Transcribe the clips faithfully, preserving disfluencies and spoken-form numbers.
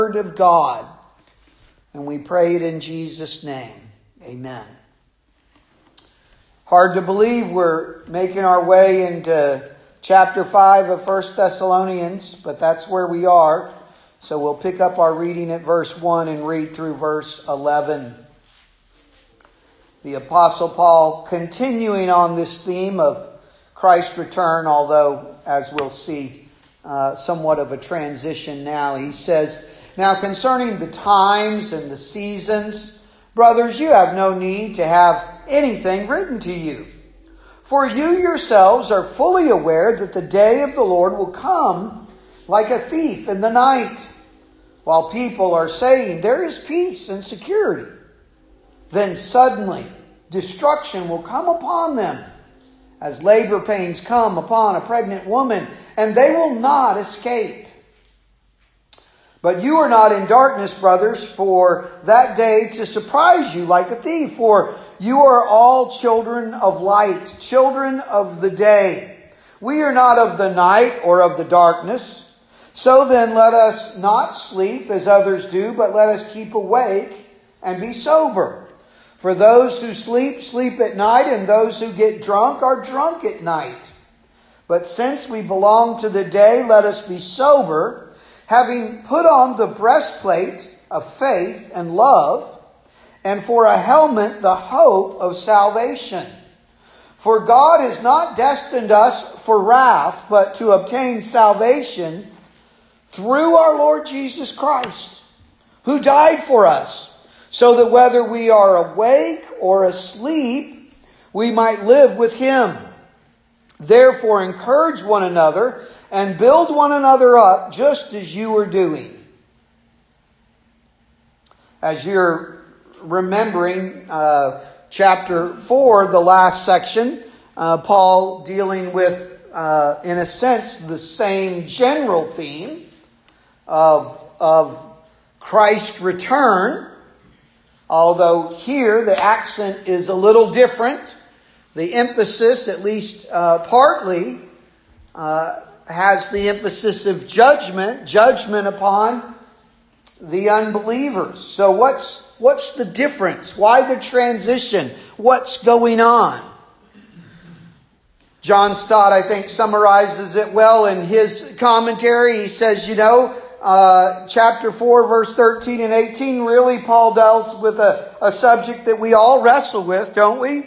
Word of God. And we pray it in Jesus' name. Amen. Hard to believe we're making our way into chapter five of First Thessalonians, but that's where we are. So we'll pick up our reading at verse one and read through verse eleven. The Apostle Paul continuing on this theme of Christ's return, although, as we'll see, uh, somewhat of a transition now. He says, "Now concerning the times and the seasons, brothers, you have no need to have anything written to you. For you yourselves are fully aware that the day of the Lord will come like a thief in the night. While people are saying, 'There is peace and security,' then suddenly destruction will come upon them, as labor pains come upon a pregnant woman, and they will not escape. But you are not in darkness, brothers, for that day to surprise you like a thief. For you are all children of light, children of the day. We are not of the night or of the darkness. So then let us not sleep as others do, but let us keep awake and be sober. For those who sleep, sleep at night, and those who get drunk are drunk at night. But since we belong to the day, let us be sober, having put on the breastplate of faith and love, and for a helmet the hope of salvation. For God has not destined us for wrath, but to obtain salvation through our Lord Jesus Christ, who died for us, so that whether we are awake or asleep, we might live with Him. Therefore encourage one another and build one another up, just as you are doing." As you're remembering uh, chapter four, the last section, uh, Paul dealing with, uh, in a sense, the same general theme of, of Christ's return. Although here the accent is a little different. The emphasis, at least uh, partly, uh, has the emphasis of judgment, judgment upon the unbelievers. So what's what's the difference? Why the transition? What's going on? John Stott, I think, summarizes it well in his commentary. He says, you know, uh, chapter four, verse thirteen and eighteen, really Paul deals with a, a subject that we all wrestle with, don't we?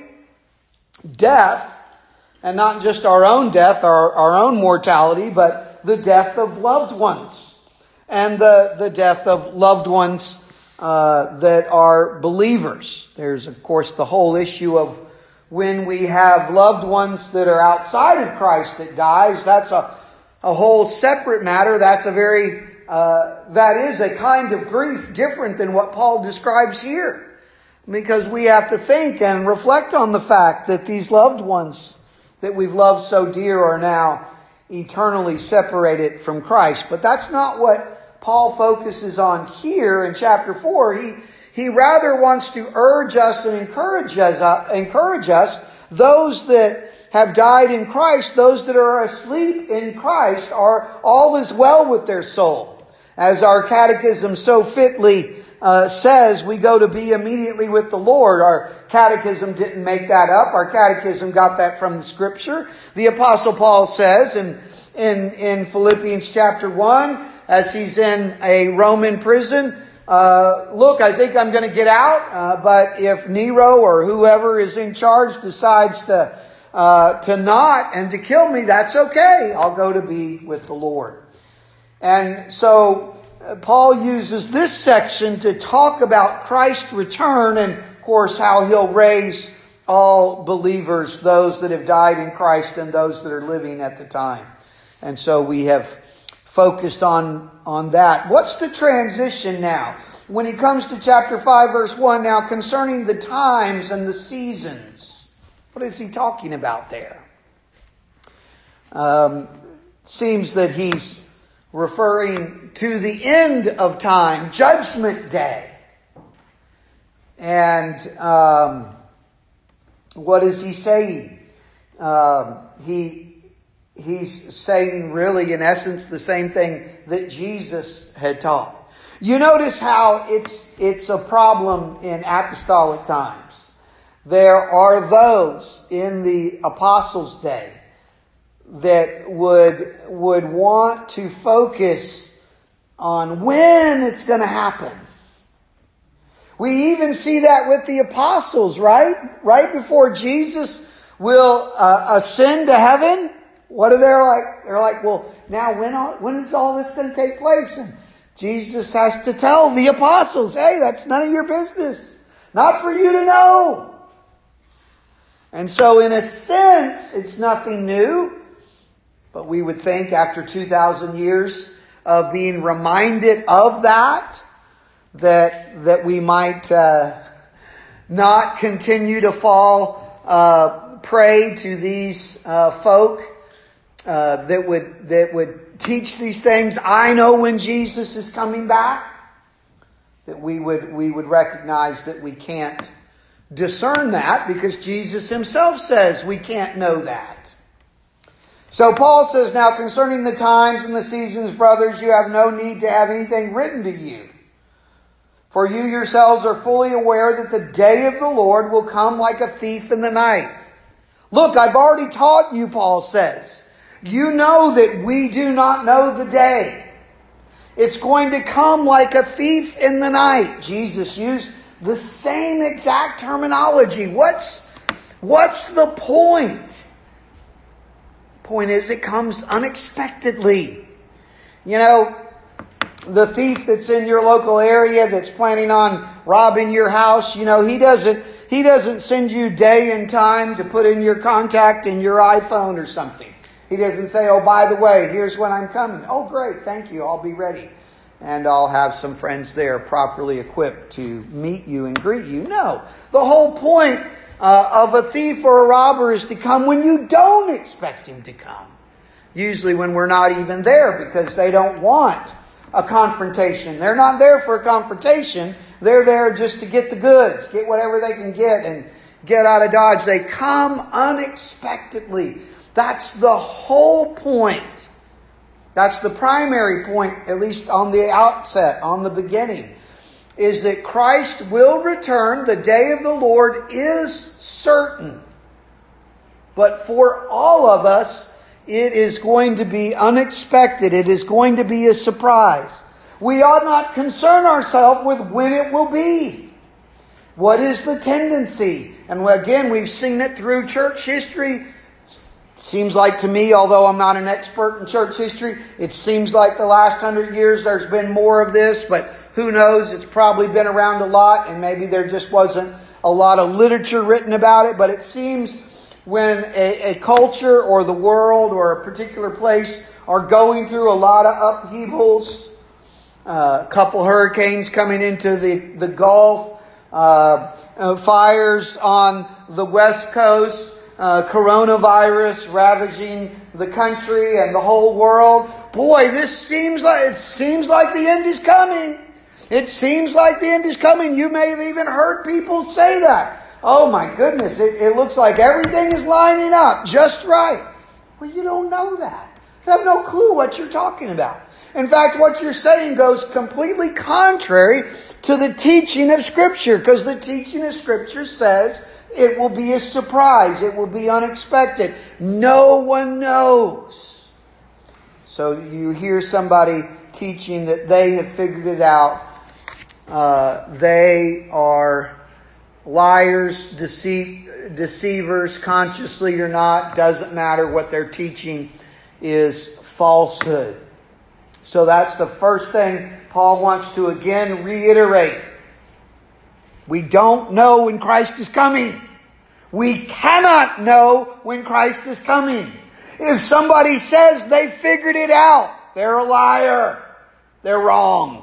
Death. And not just our own death, our, our own mortality, but the death of loved ones. And the, the death of loved ones uh, that are believers. There's, of course, the whole issue of when we have loved ones that are outside of Christ that dies. That's a, a whole separate matter. That's a very, uh, that is a kind of grief different than what Paul describes here. Because we have to think and reflect on the fact that these loved ones that we've loved so dear are now eternally separated from Christ. But that's not what Paul focuses on here in chapter four. He, he rather wants to urge us and encourage us, uh, encourage us, those that have died in Christ, those that are asleep in Christ, are all is well with their soul. As our catechism so fitly Uh, says, we go to be immediately with the Lord. Our catechism didn't make that up. Our catechism got that from the Scripture. The Apostle Paul says in, in, in Philippians chapter one, as he's in a Roman prison, uh, look, I think I'm going to get out, uh, but if Nero or whoever is in charge decides to, uh, to not and to kill me, that's okay. I'll go to be with the Lord. And so Paul uses this section to talk about Christ's return and, of course, how He'll raise all believers, those that have died in Christ and those that are living at the time. And so we have focused on, on that. What's the transition now? When he comes to chapter five, verse one, now concerning the times and the seasons. What is he talking about there? Um, seems that he's referring to the end of time, Judgment Day. And um, what is he saying? Um, he he's saying really, in essence, the same thing that Jesus had taught. You notice how it's it's a problem in apostolic times. There are those in the apostles' day that would would want to focus on when it's going to happen. We even see that with the apostles, right? Right before Jesus will uh, ascend to heaven, what are they like? They're like, well, now when when is all this going to take place? And Jesus has to tell the apostles, hey, that's none of your business. Not for you to know. And so in a sense, it's nothing new. But we would think after two thousand years of being reminded of that, that, that we might uh, not continue to fall uh, prey to these uh, folk uh, that would that would teach these things. I know when Jesus is coming back. That we would we would recognize that we can't discern that because Jesus himself says we can't know that. So Paul says, now concerning the times and the seasons, brothers, you have no need to have anything written to you. For you yourselves are fully aware that the day of the Lord will come like a thief in the night. Look, I've already taught you, Paul says. You know that we do not know the day. It's going to come like a thief in the night. Jesus used the same exact terminology. What's, what's the point? Point is, it comes unexpectedly. You know, the thief that's in your local area that's planning on robbing your house, you know, he doesn't he doesn't send you day and time to put in your contact in your iPhone or something. He doesn't say, oh, by the way, here's when I'm coming. Oh, great, thank you, I'll be ready. And I'll have some friends there properly equipped to meet you and greet you. No, the whole point Uh, of a thief or a robber is to come when you don't expect him to come. Usually when we're not even there because they don't want a confrontation. They're not there for a confrontation. They're there just to get the goods, get whatever they can get and get out of Dodge. They come unexpectedly. That's the whole point. That's the primary point, at least on the outset, on the beginning. Is that Christ will return. The day of the Lord is certain. But for all of us, it is going to be unexpected. It is going to be a surprise. We ought not concern ourselves with when it will be. What is the tendency? And again, we've seen it through church history. Seems like to me, although I'm not an expert in church history, it seems like the last hundred years there's been more of this, but who knows? It's probably been around a lot, and maybe there just wasn't a lot of literature written about it. But it seems when a, a culture or the world or a particular place are going through a lot of upheavals, uh, a couple hurricanes coming into the, the Gulf, uh, uh, fires on the West Coast, uh, coronavirus ravaging the country and the whole world. Boy, this seems like it seems like the end is coming. It seems like the end is coming. You may have even heard people say that. Oh my goodness, it, it looks like everything is lining up just right. Well, you don't know that. You have no clue what you're talking about. In fact, what you're saying goes completely contrary to the teaching of Scripture, because the teaching of Scripture says it will be a surprise. It will be unexpected. No one knows. So you hear somebody teaching that they have figured it out. Uh, they are liars, deceit, deceivers, consciously or not. Doesn't matter what they're teaching is falsehood. So that's the first thing Paul wants to again reiterate. We don't know when Christ is coming. We cannot know when Christ is coming. If somebody says they figured it out, they're a liar. They're wrong.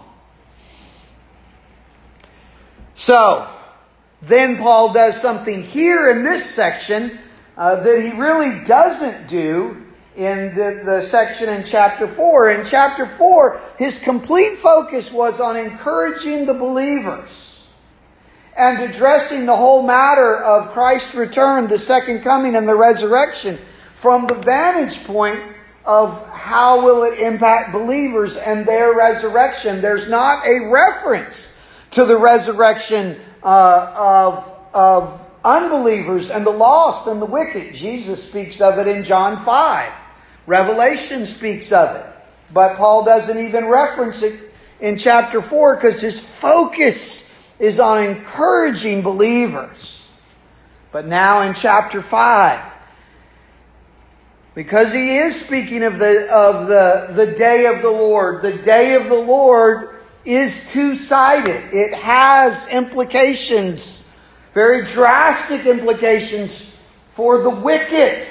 So, then Paul does something here in this section uh, that he really doesn't do in the, the section in chapter four. In chapter four, his complete focus was on encouraging the believers and addressing the whole matter of Christ's return, the second coming, and the resurrection from the vantage point of how will it impact believers and their resurrection. There's not a reference to the resurrection uh, of, of unbelievers and the lost and the wicked. Jesus speaks of it in John five. Revelation speaks of it. But Paul doesn't even reference it in chapter four because his focus is on encouraging believers. But now in chapter five, because he is speaking of the of the, the day of the Lord, the day of the Lord is two-sided. It has implications, very drastic implications for the wicked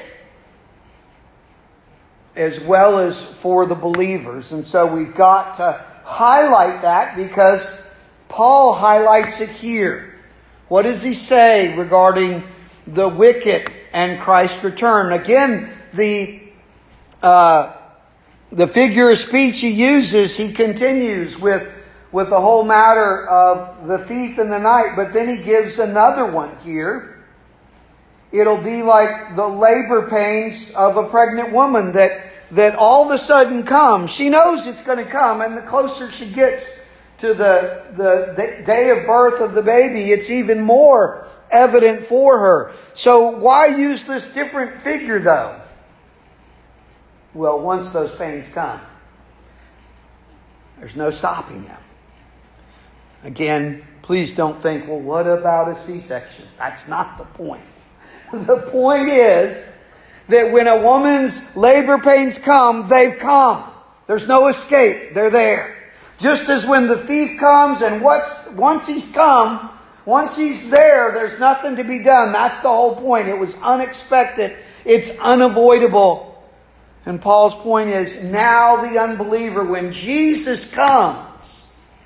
as well as for the believers. And so we've got to highlight that because Paul highlights it here. What does he say regarding the wicked and Christ's return? Again, the uh, the figure of speech he uses, he continues with, with the whole matter of the thief in the night. But then he gives another one here. It'll be like the labor pains of a pregnant woman that, that all of a sudden come. She knows it's going to come, and the closer she gets to the, the, the day of birth of the baby, it's even more evident for her. So why use this different figure though? Well, once those pains come, there's no stopping them. Again, please don't think, well, what about a C-section? That's not the point. The point is that when a woman's labor pains come, they've come. There's no escape. They're there. Just as when the thief comes and what's, once he's come, once he's there, there's nothing to be done. That's the whole point. It was unexpected. It's unavoidable. And Paul's point is, now the unbeliever, when Jesus comes,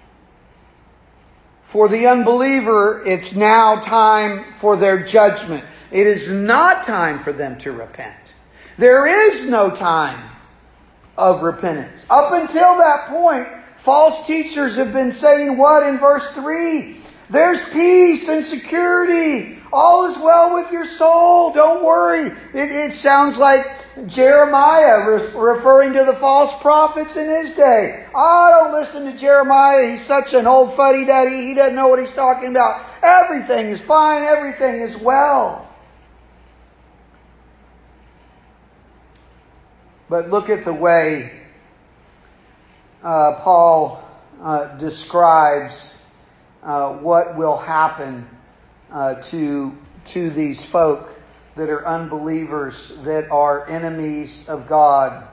for the unbeliever, it's now time for their judgment. It is not time for them to repent. There is no time of repentance. Up until that point, false teachers have been saying what in verse three? There's peace and security. All is well with your soul. Don't worry. It, it sounds like Jeremiah re- referring to the false prophets in his day. Oh, don't listen to Jeremiah. He's such an old fuddy-duddy. He doesn't know what he's talking about. Everything is fine. Everything is well. But look at the way uh, Paul uh, describes uh, what will happen uh, to, to these folk that are unbelievers, that are enemies of God.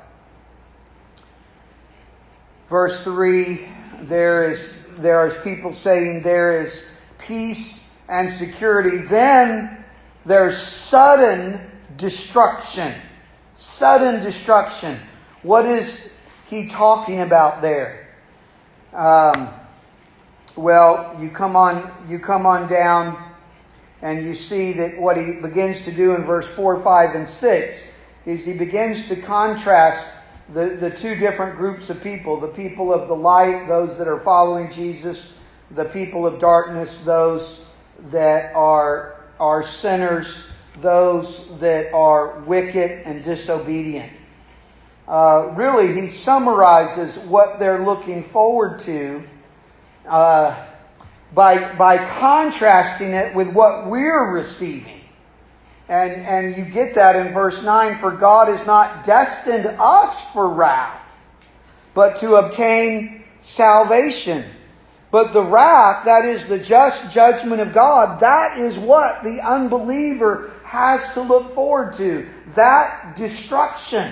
Verse three, there is there is people saying there is peace and security. Then there's sudden destruction. Sudden destruction. What is he talking about there? Um, well, you come on, you come on down, and you see that what he begins to do in verse four, five, and six is he begins to contrast the, the two different groups of people. The people of the light, those that are following Jesus. The people of darkness, those that are, are sinners. Those that are wicked and disobedient. Uh, really, he summarizes what they're looking forward to uh, by, by contrasting it with what we're receiving. And, and you get that in verse nine. For God has not destined us for wrath, but to obtain salvation. But the wrath, that is the just judgment of God, that is what the unbeliever has to look forward to. That destruction.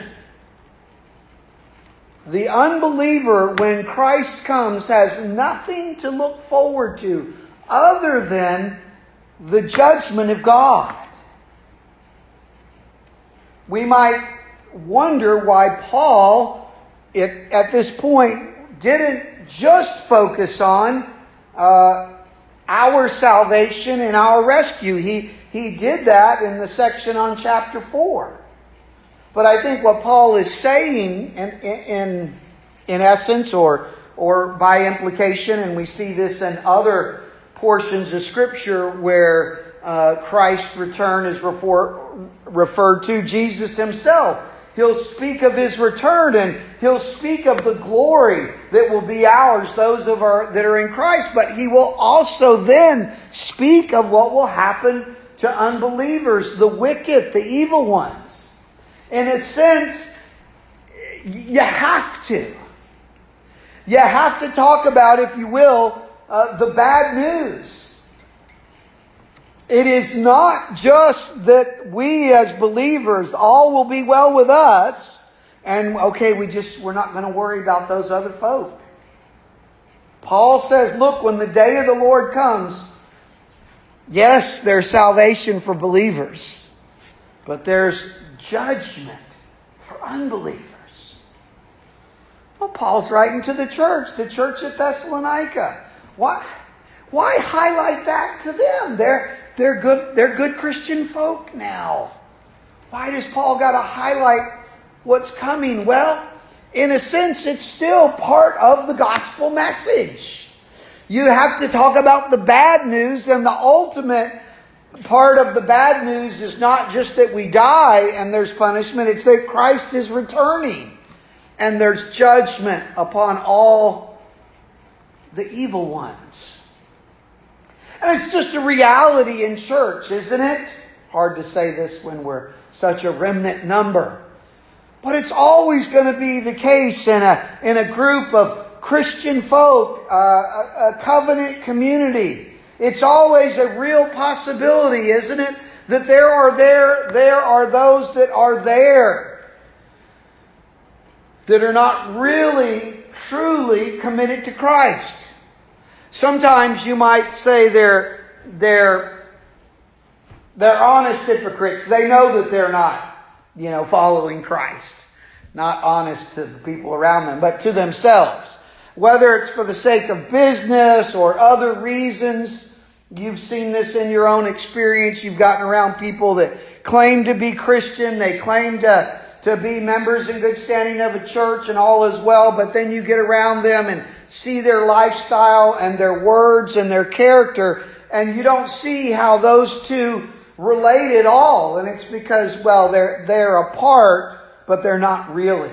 The unbeliever, when Christ comes, has nothing to look forward to other than the judgment of God. We might wonder why Paul, it, at this point, didn't just focus on uh, our salvation and our rescue. He, he did that in the section on chapter four. But I think what Paul is saying in, in, in essence, or, or by implication, and we see this in other portions of Scripture where uh, Christ's return is refer, referred to, Jesus himself. He'll speak of His return, and He'll speak of the glory that will be ours, those of our that are in Christ. But He will also then speak of what will happen to unbelievers, the wicked, the evil ones. In a sense, you have to. You have to talk about, if you will, uh, the bad news. It is not just that we as believers, all will be well with us, and okay, we just, we're not going to worry about those other folk. Paul says, look, when the day of the Lord comes, yes, there's salvation for believers, but there's judgment for unbelievers. Well, Paul's writing to the church, the church at Thessalonica. Why, why highlight that to them? They're They're good, they're good Christian folk now. Why does Paul got to highlight what's coming? Well, in a sense, it's still part of the gospel message. You have to talk about the bad news, and the ultimate part of the bad news is not just that we die and there's punishment. It's that Christ is returning and there's judgment upon all the evil ones. And it's just a reality in church, isn't it? Hard to say this when we're such a remnant number. But it's always going to be the case in a, in a group of Christian folk, uh, a, a covenant community. It's always a real possibility, isn't it? That there are there, there are those that are there that are not really, truly committed to Christ. Sometimes you might say they're, they're, they're honest hypocrites. They know that they're not, you know, following Christ. Not honest to the people around them, but to themselves. Whether it's for the sake of business or other reasons. You've seen this in your own experience. You've gotten around people that claim to be Christian. They claim to, to be members in good standing of a church and all is well. But then you get around them and see their lifestyle and their words and their character, and you don't see how those two relate at all. And it's because, well, they're they're apart, but they're not really.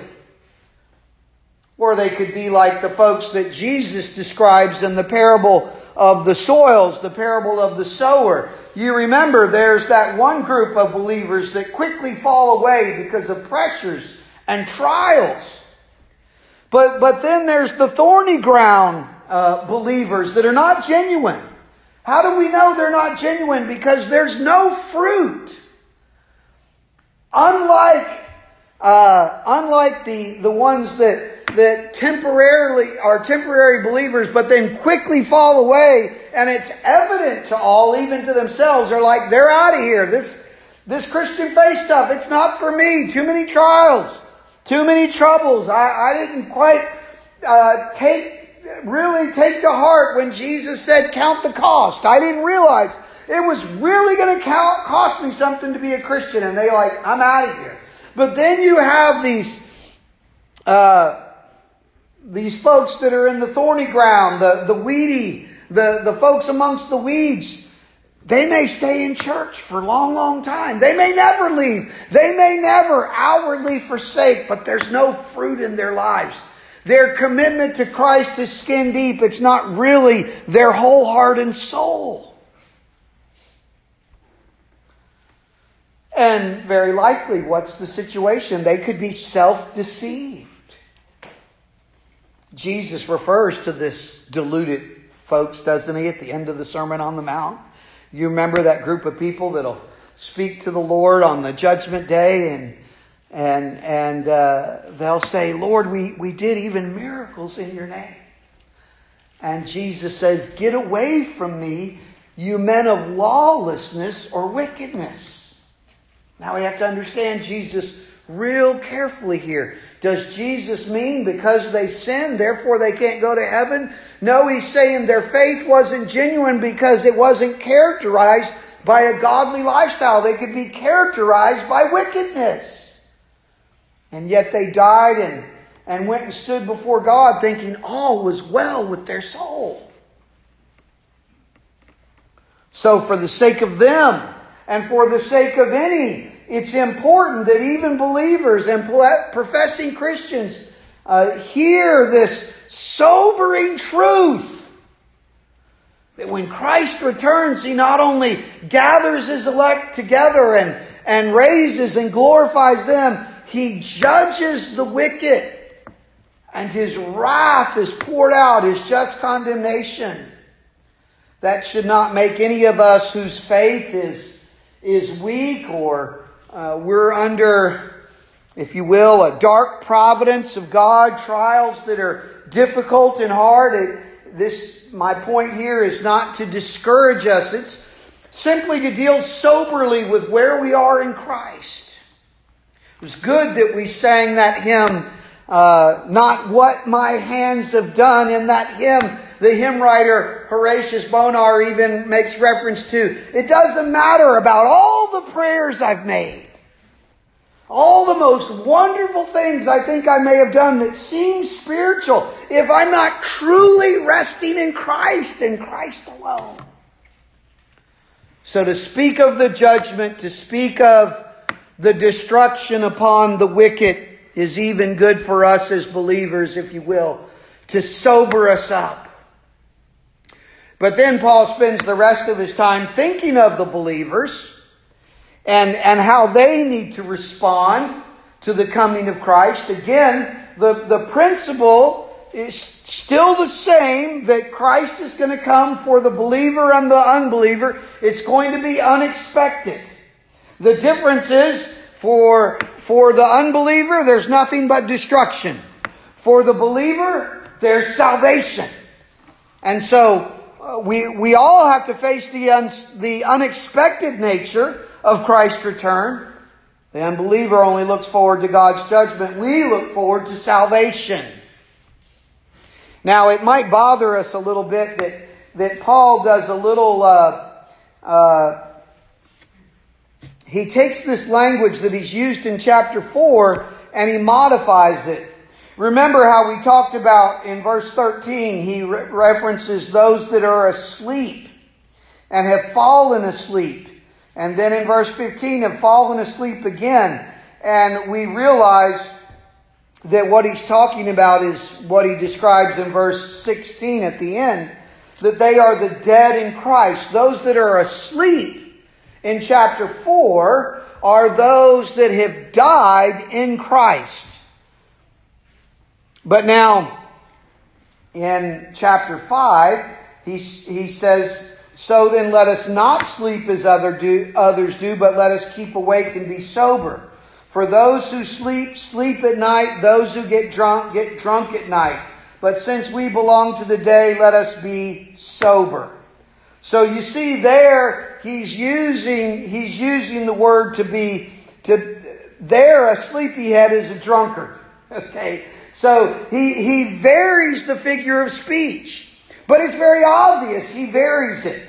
Or they could be like the folks that Jesus describes in the parable of the soils, the parable of the sower. You remember there's that one group of believers that quickly fall away because of pressures and trials. But but then there's the thorny ground uh, believers that are not genuine. How do we know they're not genuine? Because there's no fruit. Unlike uh, unlike the the ones that that temporarily are temporary believers, but then quickly fall away, and it's evident to all, even to themselves. They're like, they're out of here. This this Christian faith stuff, it's not for me. Too many trials. Too many troubles. I, I didn't quite uh, take, really take to heart when Jesus said, count the cost. I didn't realize it was really going to cost me something to be a Christian. And they like, I'm out of here. But then you have these, uh, these folks that are in the thorny ground, the, the weedy, the, the folks amongst the weeds. They may stay in church for a long, long time. They may never leave. They may never outwardly forsake, but there's no fruit in their lives. Their commitment to Christ is skin deep. It's not really their whole heart and soul. And very likely, what's the situation? They could be self-deceived. Jesus refers to this deluded folks, doesn't he, at the end of the Sermon on the Mount? You remember that group of people that'll speak to the Lord on the judgment day, and and and uh, they'll say, Lord, we, we did even miracles in your name. And Jesus says, get away from me, you men of lawlessness or wickedness. Now we have to understand Jesus real carefully here. Does Jesus mean because they sinned, therefore they can't go to heaven? No, he's saying their faith wasn't genuine because it wasn't characterized by a godly lifestyle. They could be characterized by wickedness. And yet they died and, and went and stood before God thinking all was well with their soul. So for the sake of them, and for the sake of any it's important that even believers and professing Christians uh, hear this sobering truth. That when Christ returns, He not only gathers His elect together and, and raises and glorifies them, He judges the wicked. And His wrath is poured out, His just condemnation. That should not make any of us whose faith is, is weak or uh, we're under, if you will, a dark providence of God, trials that are difficult and hard. It, this, my point here is not to discourage us. It's simply to deal soberly with where we are in Christ. It was good that we sang that hymn, uh, Not What My Hands Have Done. In that hymn, the hymn writer Horatius Bonar even makes reference to, it doesn't matter about all the prayers I've made. All the most wonderful things I think I may have done that seem spiritual, if I'm not truly resting in Christ and Christ alone. So to speak of the judgment, to speak of the destruction upon the wicked is even good for us as believers, if you will, to sober us up. But then Paul spends the rest of his time thinking of the believers and, and how they need to respond to the coming of Christ. Again, the, the principle is still the same, that Christ is going to come for the believer and the unbeliever. It's going to be unexpected. The difference is, for, for the unbeliever, there's nothing but destruction. For the believer, there's salvation. And so, uh, we, we all have to face the, un, the unexpected nature of Christ's return. The unbeliever only looks forward to God's judgment. We look forward to salvation. Now, it might bother us a little bit that, that Paul does a little... Uh, uh, he takes this language that he's used in chapter four and he modifies it. Remember how we talked about in verse thirteen, he re- references those that are asleep and have fallen asleep. And then in verse fifteen, have fallen asleep again. And we realize that what he's talking about is what he describes in verse sixteen at the end, that they are the dead in Christ. Those that are asleep in chapter four are those that have died in Christ. But now, in chapter five, he, he says, so then let us not sleep as other do, others do, but let us keep awake and be sober. For those who sleep, sleep at night. Those who get drunk, get drunk at night. But since we belong to the day, let us be sober. So you see there, he's using, he's using the word to be, to, there a sleepyhead is a drunkard. Okay. So he, he varies the figure of speech. But it's very obvious he varies it.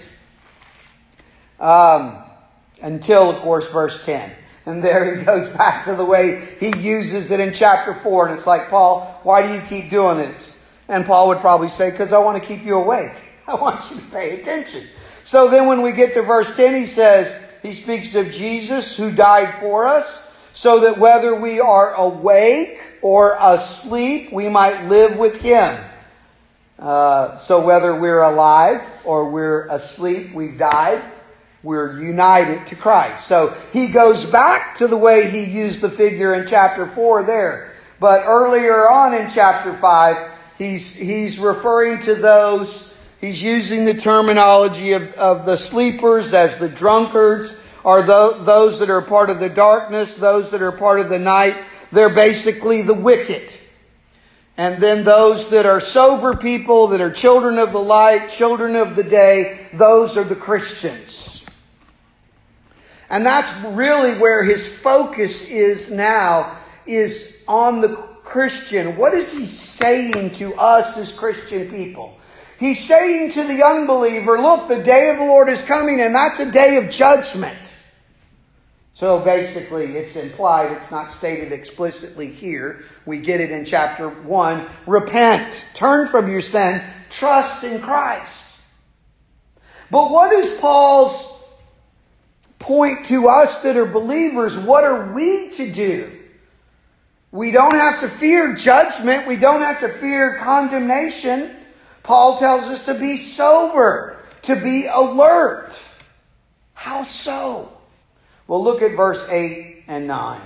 Um, until, of course, verse ten. And there he goes back to the way he uses it in chapter four. And it's like, Paul, why do you keep doing this? And Paul would probably say, because I want to keep you awake. I want you to pay attention. So then when we get to verse ten, he says, he speaks of Jesus who died for us, so that whether we are awake or asleep, we might live with Him. Uh, so whether we're alive or we're asleep, we've died, we're united to Christ. So he goes back to the way he used the figure in chapter four there. But earlier on in chapter five, he's, he's referring to those, he's using the terminology of, of the sleepers as the drunkards, or th- those that are part of the darkness, those that are part of the night. They're basically the wicked. And then those that are sober people, that are children of the light, children of the day, those are the Christians. And that's really where his focus is now, is on the Christian. What is he saying to us as Christian people? He's saying to the unbeliever, look, the day of the Lord is coming, and that's a day of judgment. So basically, it's implied, it's not stated explicitly here. We get it in chapter one. Repent, turn from your sin, trust in Christ. But what is Paul's point to us that are believers. What are we to do? We don't have to fear judgment. We don't have to fear condemnation. Paul tells us to be sober, to be alert. How so? Well, look at verse eight and nine.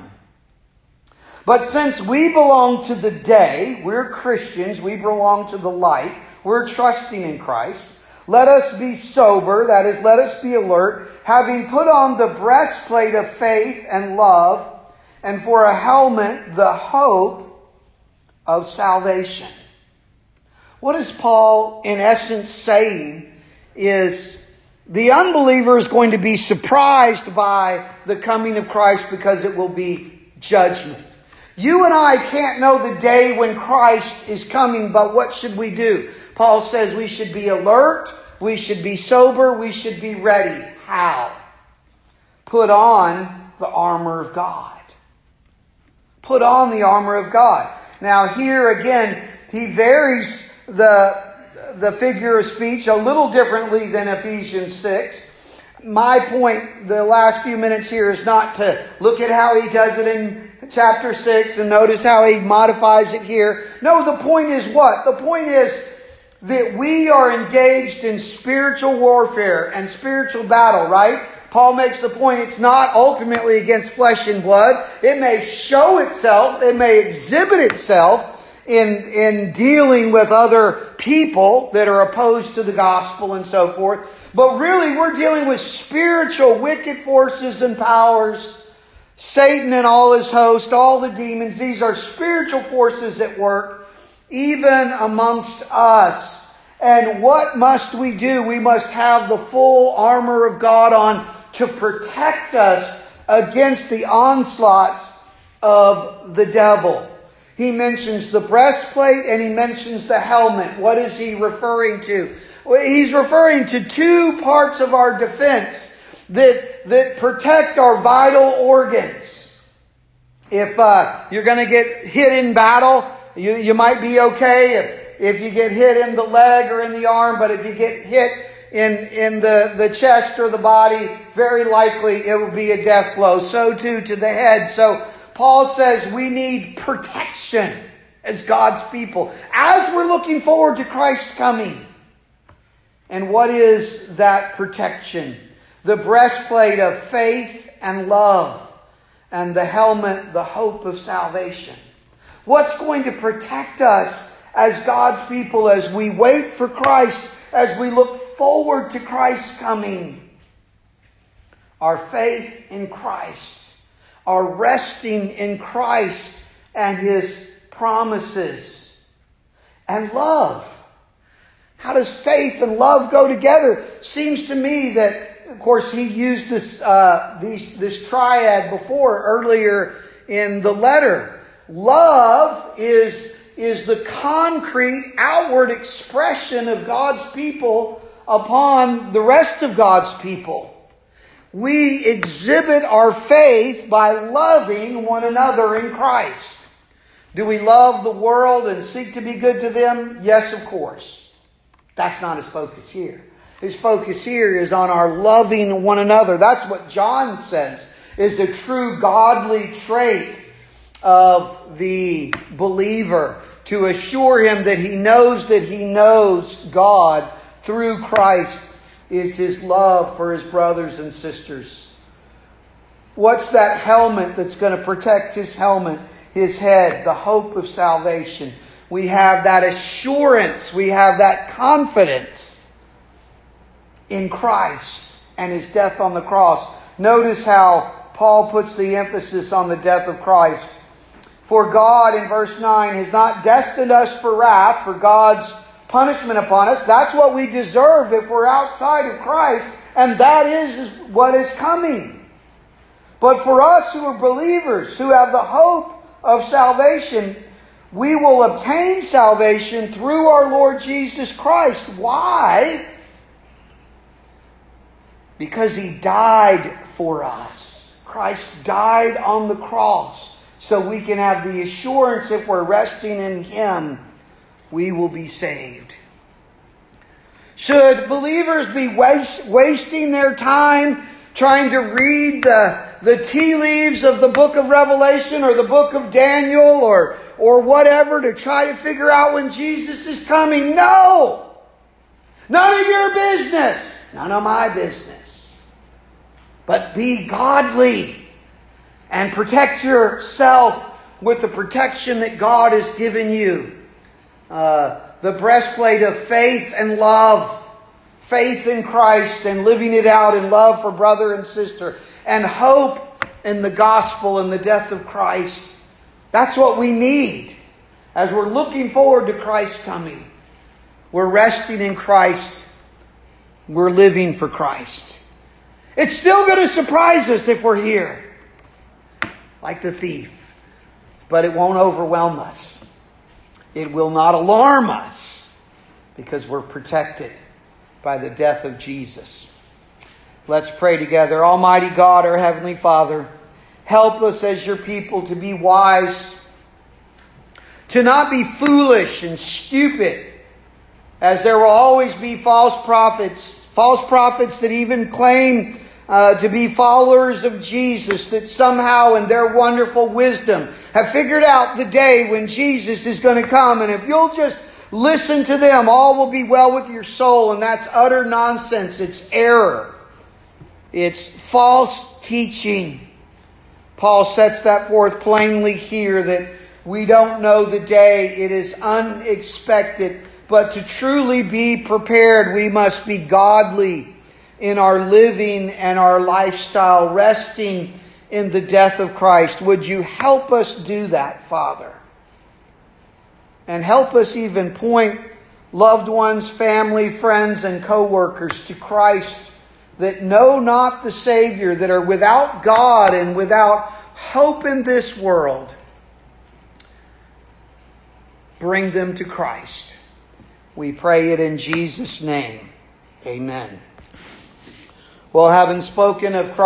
But since we belong to the day, we're Christians, we belong to the light, we're trusting in Christ, let us be sober, that is, let us be alert, having put on the breastplate of faith and love, and for a helmet, the hope of salvation. What is Paul, in essence, saying is the unbeliever is going to be surprised by the coming of Christ because it will be judgment. You and I can't know the day when Christ is coming, but what should we do? Paul says we should be alert, we should be sober, we should be ready. How? Put on the armor of God. Put on the armor of God. Now here again, he varies the, the figure of speech a little differently than Ephesians six. My point, the last few minutes here, is not to look at how he does it in chapter six and notice how he modifies it here. No, the point is what? The point is that we are engaged in spiritual warfare and spiritual battle, right? Paul makes the point it's not ultimately against flesh and blood. It may show itself, it may exhibit itself in, in dealing with other people that are opposed to the gospel and so forth. But really we're dealing with spiritual wicked forces and powers. Satan and all his host, all the demons, these are spiritual forces at work, even amongst us. And what must we do? We must have the full armor of God on to protect us against the onslaughts of the devil. He mentions the breastplate and he mentions the helmet. What is he referring to? Well, he's referring to two parts of our defense that, that protect our vital organs. If uh, you're going to get hit in battle, you, you might be okay if, if you get hit in the leg or in the arm, but if you get hit in, in the, the chest or the body, very likely it will be a death blow. So too to the head. So Paul says we need protection as God's people as we're looking forward to Christ's coming. And what is that protection? The breastplate of faith and love, and the helmet, the hope of salvation. What's going to protect us as God's people as we wait for Christ, as we look forward to Christ's coming? Our faith in Christ, our resting in Christ and His promises, and love. How does faith and love go together? Seems to me that, of course, he used this uh, these, this triad before, earlier in the letter. Love is, is the concrete outward expression of God's people upon the rest of God's people. We exhibit our faith by loving one another in Christ. Do we love the world and seek to be good to them? Yes, of course. That's not his focus here. His focus here is on our loving one another. That's what John says is a true godly trait of the believer, to assure him that he knows that he knows God through Christ is his love for his brothers and sisters. What's that helmet that's going to protect his helmet, his head? The hope of salvation. We have that assurance, we have that confidence in Christ and His death on the cross. Notice how Paul puts the emphasis on the death of Christ. For God, in verse nine, has not destined us for wrath, for God's punishment upon us. That's what we deserve if we're outside of Christ, and that is what is coming. But for us who are believers, who have the hope of salvation, we will obtain salvation through our Lord Jesus Christ. Why? Because He died for us. Christ died on the cross so we can have the assurance if we're resting in Him, we will be saved. Should believers be waste, wasting their time trying to read the, the tea leaves of the book of Revelation or the book of Daniel or, or whatever to try to figure out when Jesus is coming. No! None of your business. None of my business. But be godly and protect yourself with the protection that God has given you. Uh, the breastplate of faith and love. Faith in Christ and living it out in love for brother and sister. And hope in the gospel and the death of Christ. That's what we need. As we're looking forward to Christ's coming. We're resting in Christ. We're living for Christ. It's still going to surprise us if we're here. Like the thief. But it won't overwhelm us. It will not alarm us. Because we're protected by the death of Jesus. Let's pray together. Almighty God, our Heavenly Father, help us as your people to be wise, to not be foolish and stupid, as there will always be false prophets, false prophets that even claim uh, to be followers of Jesus, that somehow in their wonderful wisdom have figured out the day when Jesus is going to come. And if you'll just listen to them, all will be well with your soul. And that's utter nonsense. It's error. It's false teaching. Paul sets that forth plainly here, that we don't know the day. It is unexpected. But to truly be prepared, we must be godly in our living and our lifestyle, resting in the death of Christ. Would you help us do that, Father? And help us even point loved ones, family, friends, and co-workers to Christ that know not the Savior, that are without God and without hope in this world. Bring them to Christ. We pray it in Jesus' name. Amen. Well, having spoken of Christ,